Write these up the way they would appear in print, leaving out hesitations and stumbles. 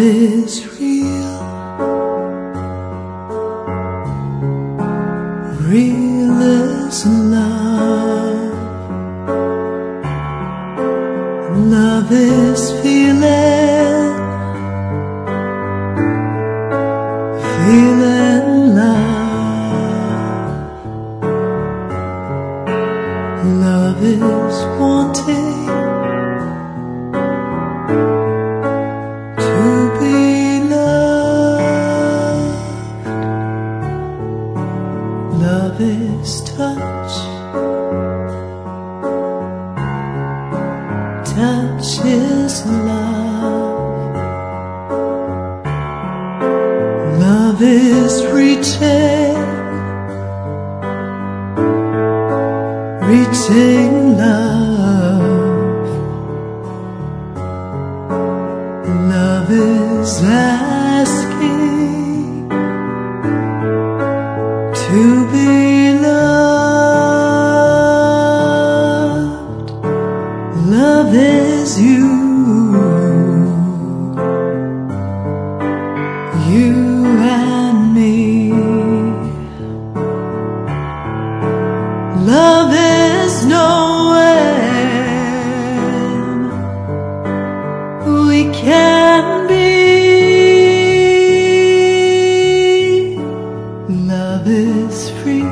is real, real is love. Love is feeling, feeling love. Love is wanting to be loved. Love is touch, touch is love. Love is reaching, reaching love. Love is asking to be loved. Love is you, you and me. Love is knowing we can be. Love is free,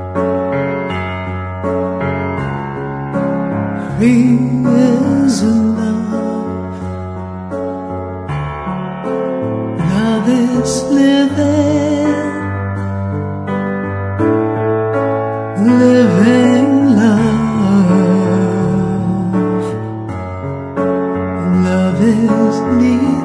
free is love. Love is living, living love. Love is need.